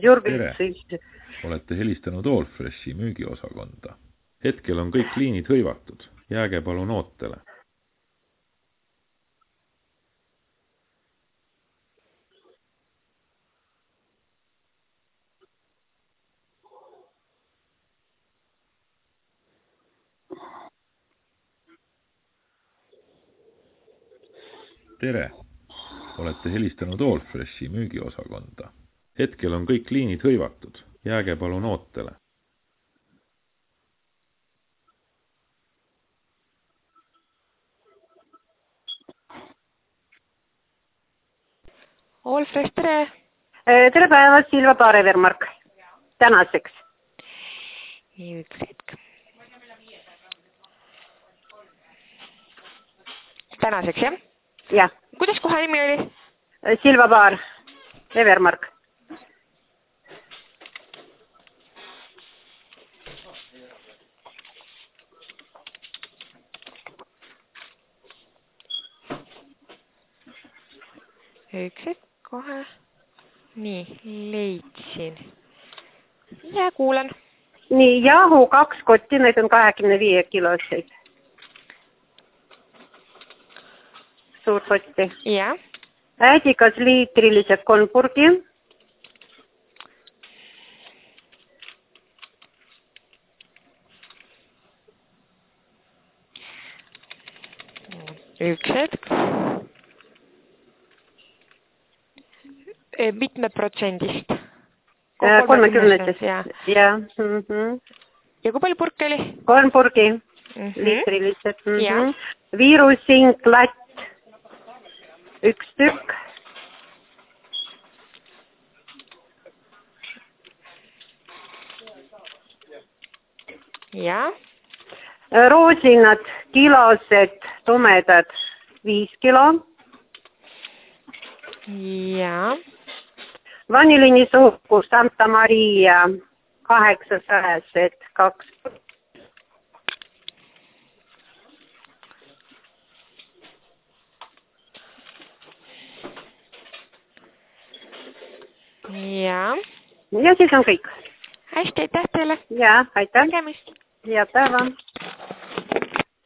Tere, Jürgen, olete helistanud Allfreshi müügiosakonda. Hetkel on kõik liinid hõivatud. Jääge palun ootele. Tere, olete helistanud Allfreshi müügiosakonda. Hetkel on kõik liinid hõivatud. Jääge palun ootele. Allfresh, tere! tere päevast, Silva Paarevermark. Tänaseks. Üks hetk. Tänaseks, jah? Jah, Kuidas kohe nimi oli? Silva Paar, Evermark. Üks hetk kohe. Nii, leidsin. Ja kuulan. Nii, jahu 2 kotti, need on 25 kiloseid. Suur kotti. Ja. Äädikas liitrilised 3 purgi. Üks hetk. Mitme protsendist? 30-sest. Ja. Ja. Ja kui palju purke oli? 3 purgi, liitrilised. Ja. Viirusink, latt, 1 tükk. Ja. Roosinad, kilosed, tumedad, 5 kilo. Ja. Vaniliinisuhkur Santa Maria 800 2. Ja. Ja siis on kõik. Hästi, aitäh teile. Ja, aitäh. Nägemist. Head päeva.